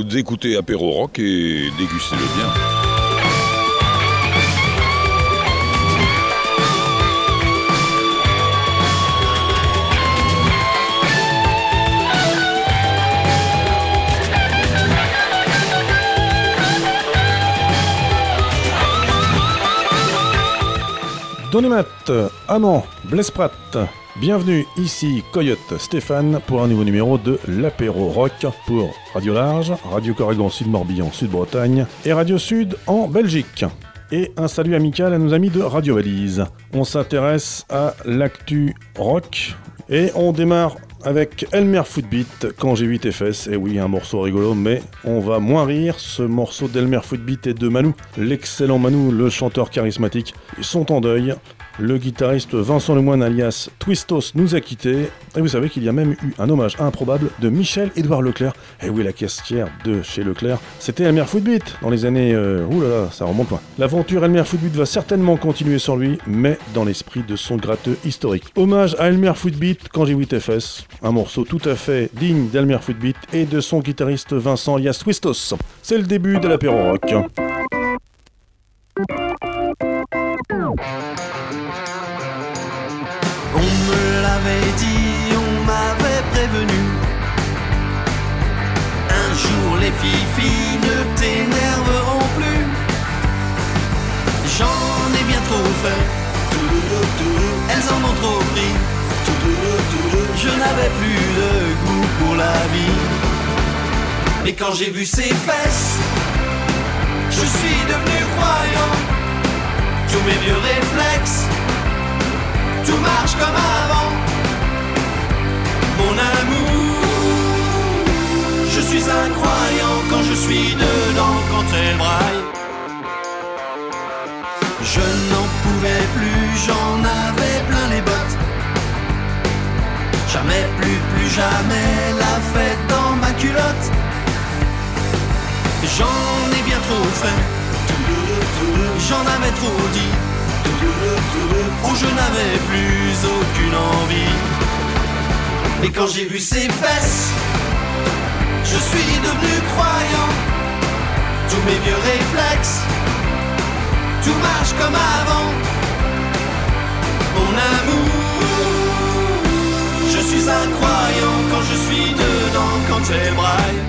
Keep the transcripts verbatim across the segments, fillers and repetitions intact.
Vous écoutez Apéro Rock et dégustez-le bien. Donimat, Amand, Blaise Pratt, bienvenue ici Coyote Stéphane pour un nouveau numéro de l'Apéro Rock pour Radio Large, Radio Corrigan Sud Morbihan Sud Bretagne et Radio Sud en Belgique. Et un salut amical à nos amis de Radio Valise. On s'intéresse à l'actu rock et on démarre avec Elmer Footbeat, Quand j'ai vu tes fesses. Et oui, un morceau rigolo, mais on va moins rire. Ce morceau d'Elmer Footbeat et de Manu, l'excellent Manu, le chanteur charismatique. Ils sont en deuil. Le guitariste Vincent Lemoine alias Twistos nous a quittés. Et vous savez qu'il y a même eu un hommage improbable de Michel-Édouard Leclerc. Et oui, la caissière de chez Leclerc, c'était Elmer Footbeat dans les années... Euh, ouh là là, ça remonte loin. L'aventure Elmer Footbeat va certainement continuer sans lui, mais dans l'esprit de son gratteux historique. Hommage à Elmer Footbeat, Quand j'ai vu tes fesses. Un morceau tout à fait digne d'Elmer Footbeat et de son guitariste Vincent alias Twistos. C'est le début de l'apéro rock. On me l'avait dit, on m'avait prévenu. Un jour les filles ne t'énerveront plus. J'en ai bien trop fait, elles en ont trop pris. Je n'avais plus de goût pour la vie. Mais quand j'ai vu ses fesses, je suis devenu croyant. Tous mes vieux réflexes, tout marche comme avant. Mon amour, je suis incroyant quand je suis dedans, quand elle braille. Je n'en pouvais plus, j'en avais plein les bottes. Jamais plus, plus jamais la fête dans ma culotte. J'en ai bien trop fait, j'en avais trop dit. Oh, je n'avais plus aucune envie. Mais quand j'ai vu ses fesses, je suis devenu croyant. Tous mes vieux réflexes, tout marche comme avant. Mon amour, je suis incroyant quand je suis dedans, quand elle braille.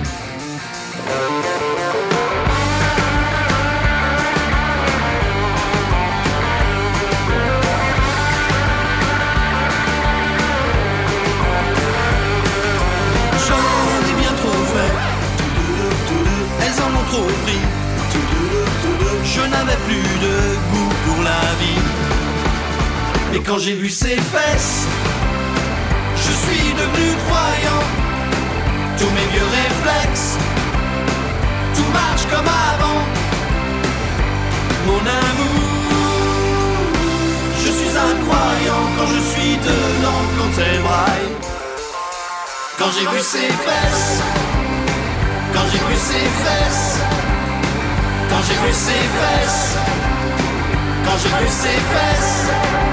J'en ai bien trop fait, elles en ont trop pris. Je n'avais plus de goût pour la vie. Mais quand j'ai vu ses fesses, je suis devenu croyant. Tous mes vieux réflexes, tout marche comme avant. Mon amour, je suis incroyant quand je suis dedans, quand elle braille. Quand j'ai vu ses fesses, quand j'ai vu ses fesses, quand j'ai vu ses fesses, quand j'ai vu ses fesses.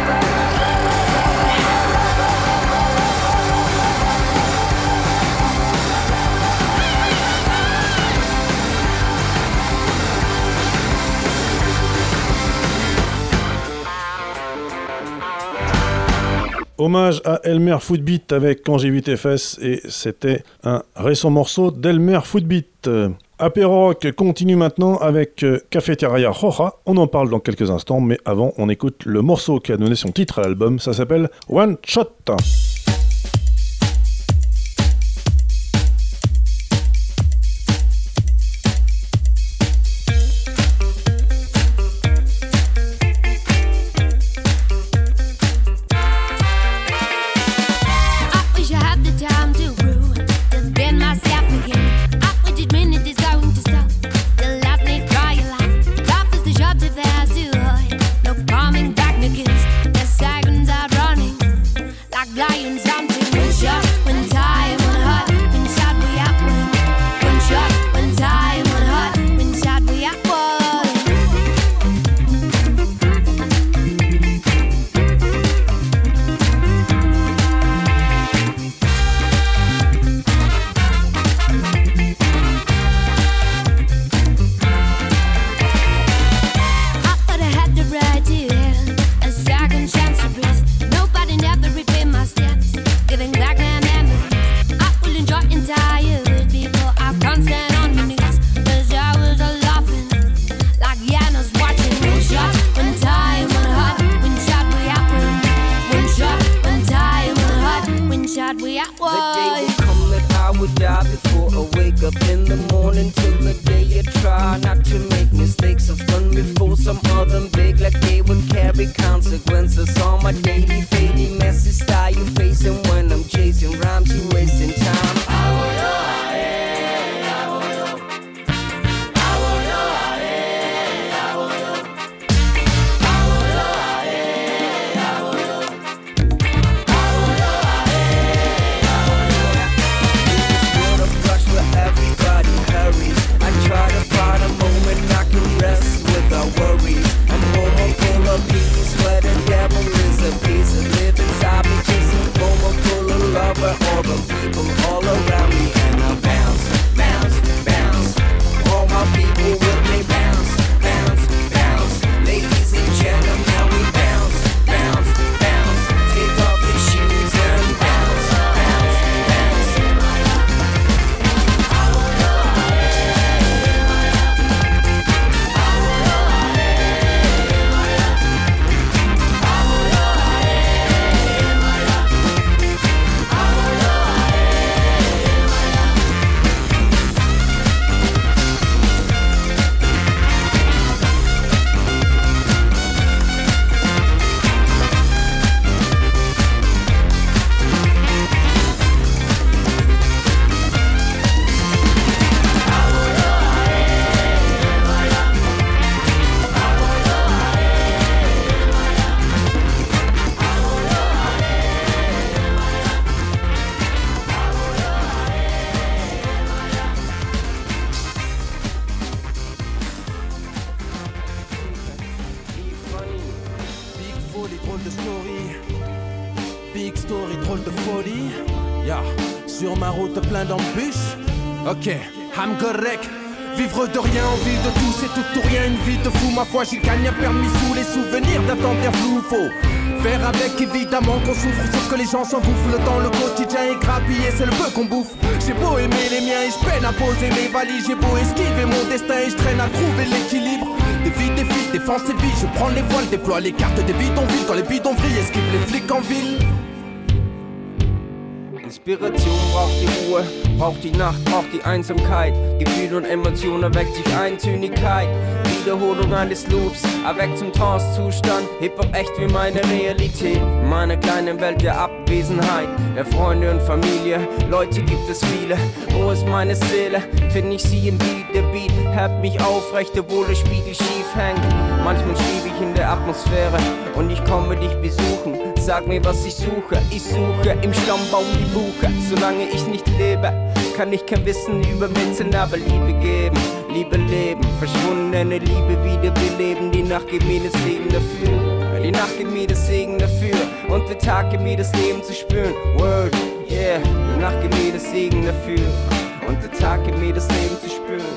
Hommage à Elmer Footbeat avec Quand j'ai vu tes fesses, et c'était un récent morceau d'Elmer Footbeat. Apéro Rock continue maintenant avec Cafeteria Roja, on en parle dans quelques instants, mais avant on écoute le morceau qui a donné son titre à l'album, ça s'appelle One Shot. up in the morning till the day you try not to make mistakes. I've done before, some of them big like they would carry consequences. All my daily, fading, messy style you facing when I'm chasing rhymes, you wasting time. All the people all around me and I bounce, bounce, bounce. All my people with me bounce, bounce, bounce. Ladies and gentlemen, now we bounce, bounce, bounce. Take off your shoes and bounce, bounce, bounce. Ok, I'm correct. Vivre de rien, envie de tout, c'est tout ou rien. Une vie de fou, ma foi, j'y gagne un permis sous les souvenirs d'un temps bien flou. Faut faire avec, évidemment qu'on souffre, sauf que les gens s'en bouffent. Le temps, le quotidien est grappillé, c'est le peu qu'on bouffe. J'ai beau aimer les miens et je peine à poser mes valises. J'ai beau esquiver mon destin et je traîne à trouver l'équilibre. Des vies, des filles, défense et vie. Je prends les voiles, déploie les cartes des bidonvilles. Quand les bidonvilles esquivent les flics en ville. Inspiration braucht die Ruhe, braucht die Nacht, braucht die Einsamkeit. Gefühl und Emotion erweckt sich Eintönigkeit. Wiederholung eines Loops, erweckt zum Trance-Zustand. Hip-Hop echt wie meine Realität. In meiner kleinen Welt der Abwesenheit, der Freunde und Familie. Leute gibt es viele, wo ist meine Seele? Find ich sie im Beat, der Beat hebt mich aufrecht, obwohl der Spiegel schief hängt. Manchmal schwebe ich in der Atmosphäre und ich komme dich besuchen. Sag mir, was ich suche, ich suche im Stammbaum die Buche. Solange ich nicht lebe, kann ich kein Wissen übermitteln, aber Liebe geben, Liebe leben. Verschwundene Liebe wieder beleben, die Nacht gibt mir das Segen dafür. Die Nacht gibt mir das Segen dafür und der Tag gibt mir das Leben zu spüren. Word, yeah, die Nacht gibt mir das Segen dafür und der Tag gibt mir das Leben zu spüren.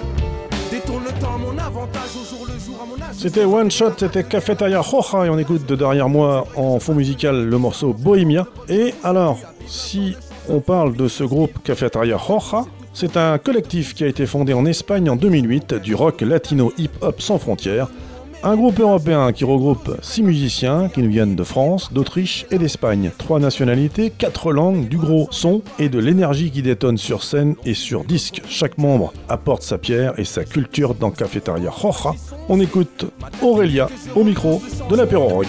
C'était One Shot, c'était Cafetaria Roja et on écoute de derrière moi en fond musical le morceau Bohemia. Et alors, si on parle de ce groupe Cafetaria Roja, c'est un collectif qui a été fondé en Espagne en deux mille huit, du rock latino hip-hop sans frontières. Un groupe européen qui regroupe six musiciens qui nous viennent de France, d'Autriche et d'Espagne. Trois nationalités, quatre langues, du gros son et de l'énergie qui détonne sur scène et sur disque. Chaque membre apporte sa pierre et sa culture dans Cafetaria Roja. On écoute Aurélia au micro de l'apéro rock.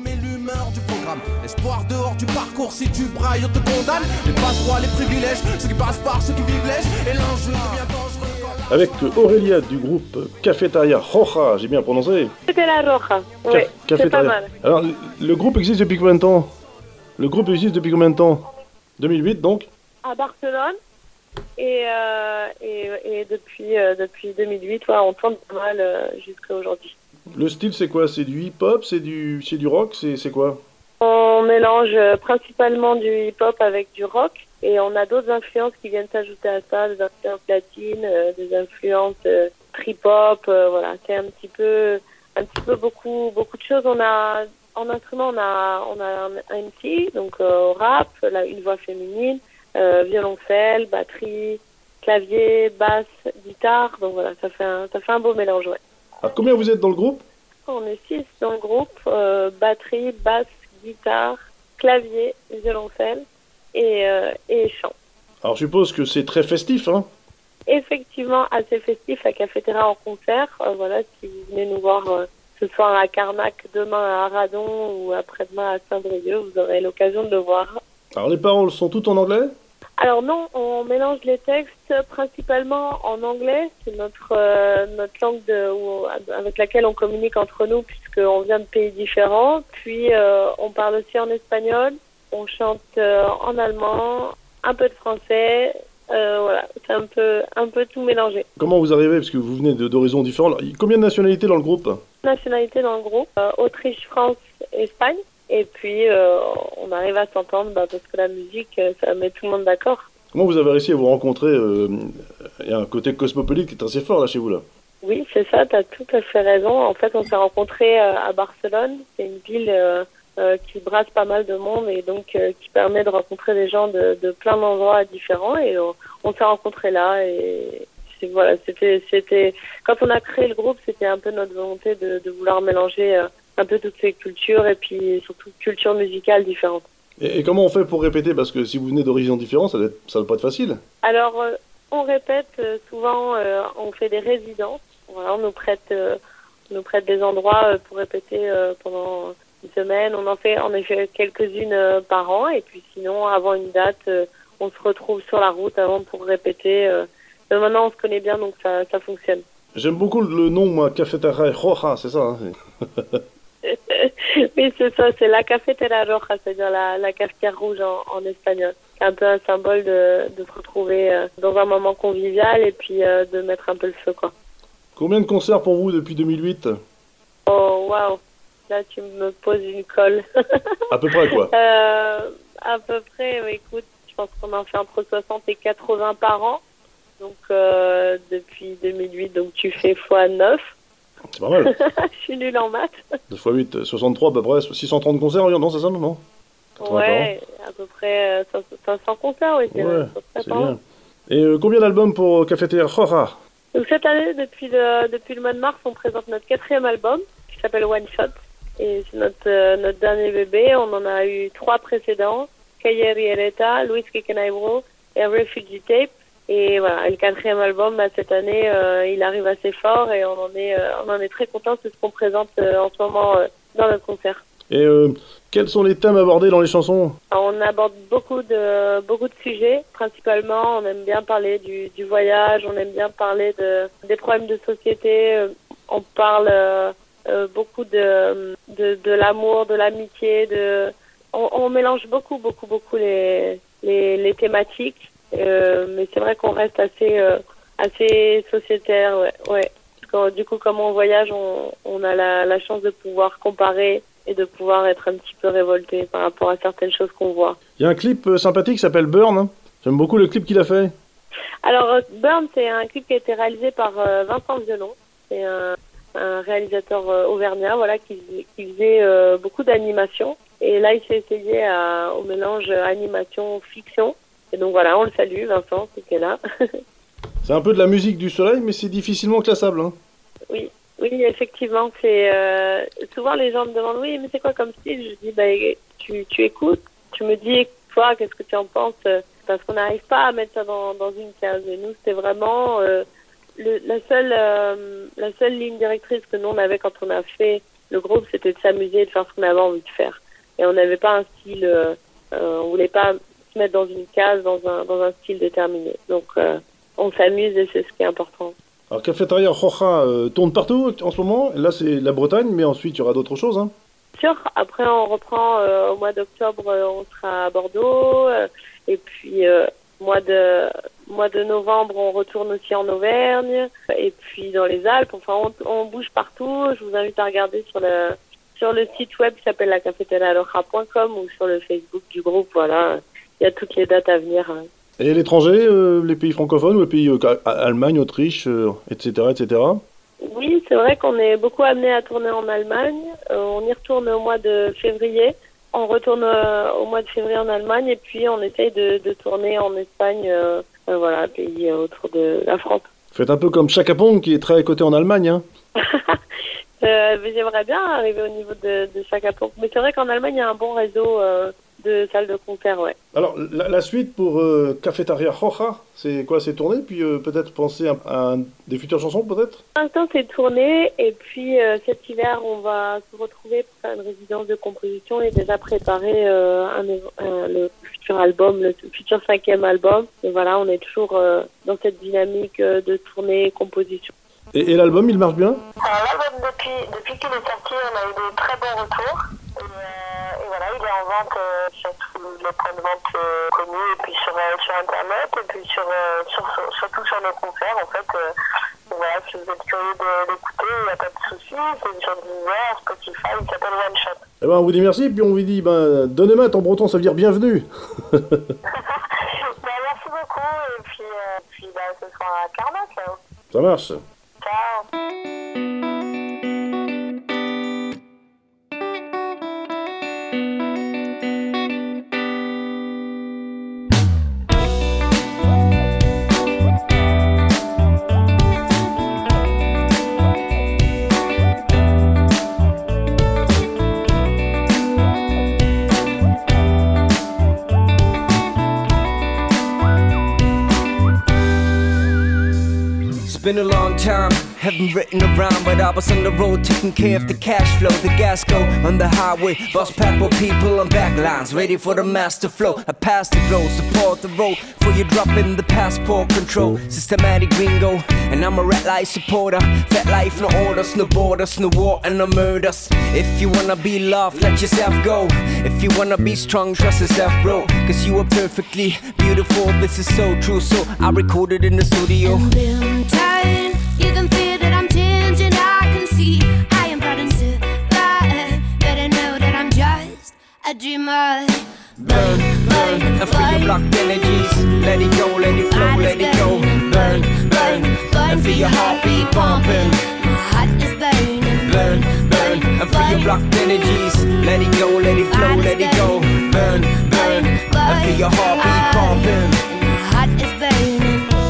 Espoir dehors du parcours, si tu brailles on te condamne. Les passe-droits, les privilèges, ceux qui passent par, ceux qui vivent lèche. Et l'enjeu devient dangereux. Avec Aurélia du groupe Cafetaria Roja, j'ai bien prononcé. Cafetaria Roja, oui, Ca- c'est pas mal. Alors, le groupe existe depuis combien de temps? Le groupe existe depuis combien de temps? deux mille huit donc? À Barcelone. Et, euh, et, et depuis, euh, depuis deux mille huit, ouais, on tourne pas mal euh, jusqu'à aujourd'hui. Le style c'est quoi? C'est du hip-hop? C'est du, c'est du rock? C'est, c'est quoi? On mélange principalement du hip-hop avec du rock. Et on a d'autres influences qui viennent s'ajouter à ça, des influences latines, euh, des influences euh, trip-hop, euh, voilà, c'est un petit peu, un petit peu beaucoup, beaucoup de choses. On a, en instrument, on a, on a un M C, donc euh, rap, là, une voix féminine, euh, violoncelle, batterie, clavier, basse, guitare, donc voilà, ça fait un, ça fait un beau mélange, ouais. Alors, combien vous êtes dans le groupe? On est six dans le groupe, euh, batterie, basse, guitare, clavier, violoncelle. Et, euh, et chant. Alors je suppose que c'est très festif, hein? effectivement assez festif à Cafétéria en concert. Euh, voilà, si vous venez nous voir euh, ce soir à Carnac, demain à Aradon ou après-demain à Saint-Brieuc, vous aurez l'occasion de le voir. Alors les paroles sont toutes en anglais ? Alors non, on mélange les textes principalement en anglais. C'est notre euh, notre langue de, où, avec laquelle on communique entre nous puisqu'on vient de pays différents. Puis euh, on parle aussi en espagnol. On chante euh, en allemand, un peu de français. Euh, voilà, c'est un peu un peu tout mélangé. Comment vous arrivez, parce que vous venez de, d'horizons différents, combien de nationalités dans le groupe ? Nationalités dans le groupe, euh, Autriche, France, Espagne. Et puis, euh, on arrive à s'entendre bah, parce que la musique, ça met tout le monde d'accord. Comment vous avez réussi à vous rencontrer euh, Il y a un côté cosmopolite qui est assez fort là chez vous là. Oui, c'est ça, tu as tout à fait raison. En fait, on s'est rencontrés euh, à Barcelone. C'est une ville euh, euh, qui brasse pas mal de monde et donc euh, qui permet de rencontrer des gens de, de plein d'endroits différents. Et on, on s'est rencontrés là. Et c'est, voilà, c'était, c'était quand on a créé le groupe, c'était un peu notre volonté de, de vouloir mélanger euh, un peu toutes ces cultures et puis surtout cultures musicales différentes. Et, et comment on fait pour répéter ? Parce que si vous venez d'horizons différents, ça ne va pas être facile. Alors, euh, on répète euh, souvent, euh, on fait des résidences. Voilà, on nous prête, euh, on nous prête des endroits euh, pour répéter euh, pendant une semaine. On en fait, on en fait quelques-unes euh, par an. Et puis sinon, avant une date, euh, on se retrouve sur la route avant pour répéter. Euh. Mais maintenant, on se connaît bien, donc ça, ça fonctionne. J'aime beaucoup le nom, moi, Cafétéria Roja, c'est ça hein. Oui, c'est ça, c'est la Cafétéria Roja, c'est-à-dire la, la cafetière rouge en, en espagnol. C'est un peu un symbole de, de se retrouver euh, dans un moment convivial et puis euh, de mettre un peu le feu, quoi. Combien de concerts pour vous depuis deux mille huit ? Oh, waouh, là tu me poses une colle. À peu près quoi ? euh, À peu près, mais écoute, je pense qu'on en fait entre soixante et quatre-vingts par an. Donc euh, depuis deux mille huit, donc tu fais fois neuf. C'est pas mal. Je suis nulle en maths. deux fois huit, soixante-trois à peu près, six cent trente concerts, non c'est ça, non, non Ouais, à peu près euh, cinq cents concerts, oui. C'est, ouais, c'est, c'est bien. Et euh, combien d'albums pour Cafétéria Roja ? Donc cette année, depuis le, depuis le mois de mars, on présente notre quatrième album, qui s'appelle One Shot. Et c'est notre, euh, notre dernier bébé. On en a eu trois précédents, Cayer y Ereta, Luis Quequenaibro et Refugee Tape. Et voilà, et le quatrième album, bah, cette année, euh, il arrive assez fort et on en est, euh, on en est très content. C'est ce qu'on présente euh, en ce moment euh, dans notre concert. Et euh, quels sont les thèmes abordés dans les chansons ? Alors, on aborde beaucoup de beaucoup de sujets. Principalement, on aime bien parler du, du voyage, on aime bien parler de des problèmes de société. On parle euh, euh, beaucoup de, de de l'amour, de l'amitié. De on, on mélange beaucoup, beaucoup, beaucoup les les, les thématiques. Euh, mais c'est vrai qu'on reste assez euh, assez sociétaire, ouais, ouais. Parce que, du coup, comme on voyage, on, on a la, la chance de pouvoir comparer et de pouvoir être un petit peu révolté par rapport à certaines choses qu'on voit. Il y a un clip euh, sympathique qui s'appelle Burn. Hein. J'aime beaucoup le clip qu'il a fait. Alors, euh, Burn, c'est un clip qui a été réalisé par euh, Vincent Violon. C'est un, un réalisateur euh, auvergnat, voilà, qui, qui faisait euh, beaucoup d'animation. Et là, il s'est essayé à, au mélange animation-fiction. Et donc voilà, on le salue, Vincent, qui est là. C'est un peu de la musique du soleil, mais c'est difficilement classable. Hein. Oui, oui, effectivement. C'est euh, souvent les gens me demandent, oui, mais c'est quoi comme style ? Je dis, bah, tu, tu écoutes, tu me dis, toi, qu'est-ce que tu en penses ? Parce qu'on n'arrive pas à mettre ça dans, dans une case. Et nous, c'était vraiment euh, le, la seule, euh, la seule ligne directrice que nous on avait quand on a fait le groupe, c'était de s'amuser, de faire ce qu'on avait envie de faire. Et on n'avait pas un style, euh, euh, on voulait pas se mettre dans une case, dans un, dans un style déterminé. Donc, euh, on s'amuse et c'est ce qui est important. Alors, Cafétéria Roja euh, tourne partout en ce moment. Là, c'est la Bretagne, mais ensuite, il y aura d'autres choses. Hein. Sûr. Après, on reprend euh, au mois d'octobre, euh, on sera à Bordeaux. Euh, et puis, euh, mois de mois de novembre, on retourne aussi en Auvergne. Et puis, dans les Alpes. Enfin, on, on bouge partout. Je vous invite à regarder sur le sur le site web qui s'appelle la cafeteria roja point com ou sur le Facebook du groupe. Voilà. Il y a toutes les dates à venir. Et l'étranger, euh, les pays francophones ou les pays euh, Allemagne, Autriche, euh, et cetera, et cetera. Oui, c'est vrai qu'on est beaucoup amené à tourner en Allemagne. Euh, on y retourne au mois de février. On retourne euh, au mois de février en Allemagne et puis on essaye de, de tourner en Espagne, euh, euh, voilà, pays autour de la France. Faites un peu comme Chaka Ponk qui est très coté en Allemagne. Hein. euh, mais j'aimerais bien arriver au niveau de, de Chaka Ponk. Mais c'est vrai qu'en Allemagne, il y a un bon réseau. Euh, de salles de concert, ouais. Alors, la, la suite pour euh, Cafetaria Roja, c'est quoi? C'est tourné, puis euh, peut-être penser à, à des futures chansons, peut-être? Pour l'instant, c'est tourné, et puis euh, cet hiver, on va se retrouver pour faire une résidence de composition et déjà préparer euh, un, un, le futur album, le futur cinquième album. Et voilà, on est toujours euh, dans cette dynamique euh, de tournée et composition. Et, et l'album, il marche bien? Alors l'album, depuis, depuis qu'il est sorti, on a eu de très bons retours. Et, euh, et voilà, il est en vente euh, sur tous les points de vente euh, connus, et puis sur, euh, sur Internet, et puis sur, euh, sur, sur, surtout sur nos concerts. En fait, euh, voilà, si vous êtes curieux de l'écouter, il n'y a pas de souci. C'est sur Deezer, Spotify, il s'appelle One Shot. Eh ben, on vous dit merci, et puis on vous dit, ben, Donemat en breton, ça veut dire bienvenue. Ben, merci beaucoup, et puis, euh, puis ben, ce soir à Carnac. Là. Ça marche. Ciao. Been a long time, haven't written around, but I was on the road taking care of the cash flow. The gas go on the highway, bus packed with people on back lines, ready for the master flow. I pass the road, support the road, for you dropping the passport control. Systematic gringo, and I'm a red light supporter. Fat life, no orders, no borders, no war and no murders. If you wanna be loved, let yourself go. If you wanna be strong, trust yourself, bro. Cause you are perfectly beautiful, this is so true. So I recorded in the studio. You can feel that I'm changing, I can see I am proud and survive, but I know that I'm just a dreamer. Burn, burn, and free your blocked energies. Let it go, let it flow, let it go. Burn, burn, and feel your heartbeat pumping. My heart is burning. Burn, burn, and free your blocked energies. Let it go, let it flow, let it go. Burn, burn, and feel your heartbeat pumping. My heart is burning.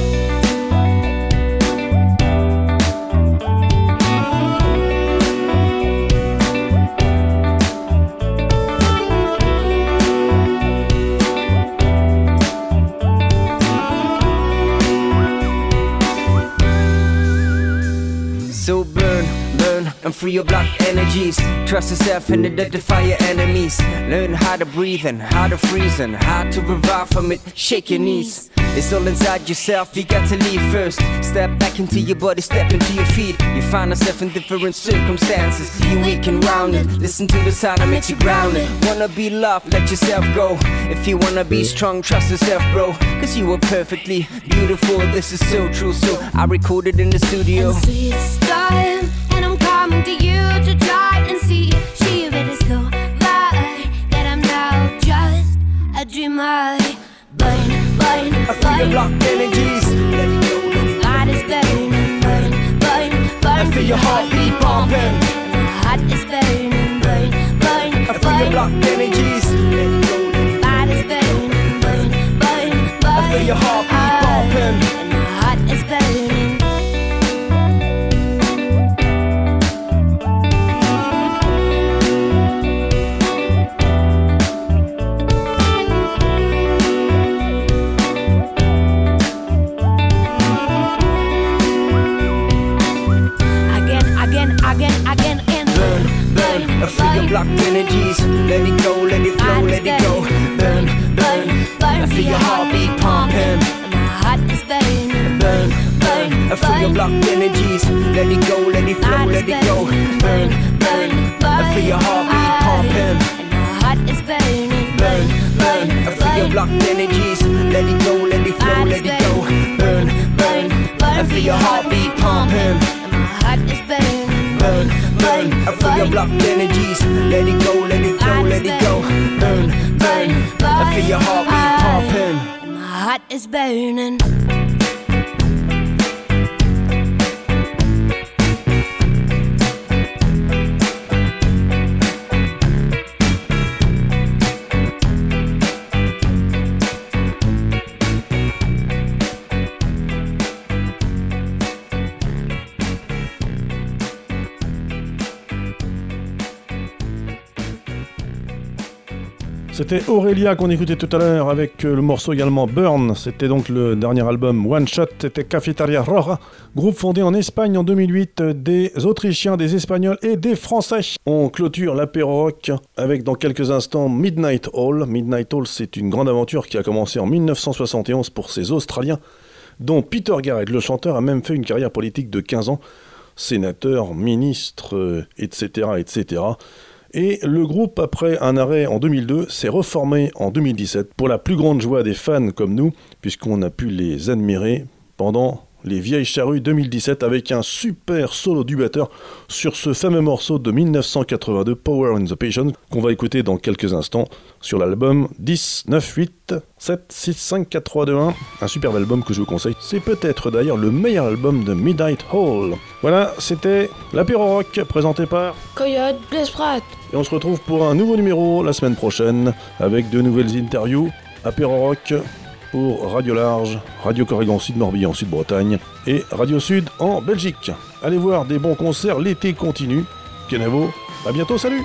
So burn, learn, and free your blocked energies. Trust yourself and identify your enemies. Learn how to breathe and how to freeze and how to revive from it. Shake your knees. It's all inside yourself, you got to leave first. Step back into your body, step into your feet. You find yourself in different circumstances. You weak and rounded, listen to the sound that makes you grounded. Wanna be loved, let yourself go. If you wanna be strong, trust yourself, bro. Cause you are perfectly beautiful, this is so true. So I recorded in the studio. And see it's time, and I'm coming to you to try and see. She really go by, that I'm now just a dreamer. Burn, burn, I feel your blocked energies. Let it go, let it go. heart is burning. Burn, burn, burn. I feel your heartbeat pumping. My heart is burning. Burn, burn, I feel your blocked energies. Let it go, let it go. heart is burning. Burn, burn, burn. I feel your heartbeat pumping. And my heart is burning. I feel your blocked energies. Let it go, let it flow, let it go. Burn, burn, I feel your heartbeat pumping. My heart is burning. Burn, burn, I feel your blocked energies. Let it go, let it flow, let it go. Burn, burn, I feel your heartbeat pumping. My heart is burning. Burn, burn, I feel your blocked energies. Let it go, let it flow, let it go. Burn, burn, I feel your heartbeat pumping. My heart is burning. Burn, burn, I feel your blocked energies. Let it go, let it flow, let it go. Burn, burn, I feel your heartbeat pumping. And my heart is burning. C'était Aurélia qu'on écoutait tout à l'heure avec le morceau également Burn. C'était donc le dernier album One Shot. C'était Cafetaria Roja, groupe fondé en Espagne en deux mille huit. Des Autrichiens, des Espagnols et des Français. On clôture l'apéro rock avec dans quelques instants Midnight Hall. Midnight Hall, c'est une grande aventure qui a commencé en mille neuf cent soixante et onze pour ces Australiens, dont Peter Garrett, le chanteur, a même fait une carrière politique de quinze ans. Sénateur, ministre, euh, et cetera, et cetera. Et le groupe, après un arrêt en deux mille deux, s'est reformé en deux mille dix-sept pour la plus grande joie des fans comme nous, puisqu'on a pu les admirer pendant les Vieilles Charrues deux mille dix-sept avec un super solo du batteur sur ce fameux morceau de mille neuf cent quatre-vingt-deux, Power and the Passion, qu'on va écouter dans quelques instants sur l'album dix, neuf, huit, sept, six, cinq, quatre, trois, deux, un. Un superbe album que je vous conseille. C'est peut-être d'ailleurs le meilleur album de Midnight Hall. Voilà, c'était l'apéro rock présenté par Coyote Blesprat. Et on se retrouve pour un nouveau numéro la semaine prochaine avec de nouvelles interviews. Apéro rock pour Radio Large, Radio Corrigan Sud Morbihan Sud Bretagne et Radio Sud en Belgique. Allez voir des bons concerts, l'été continue. Kenavo, à bientôt, salut!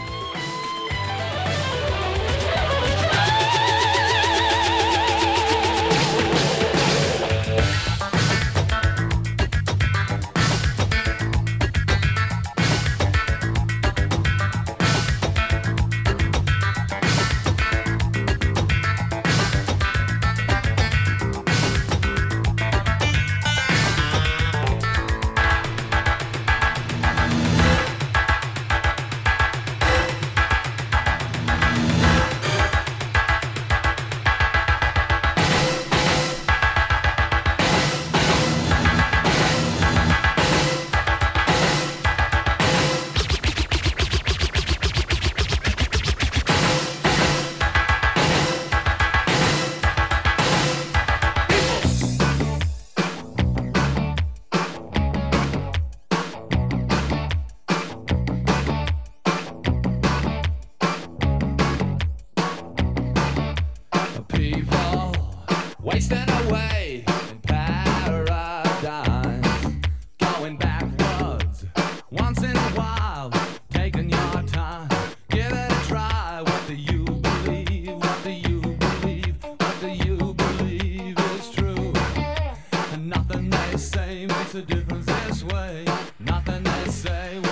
Nothing they say makes a difference this way. Nothing they say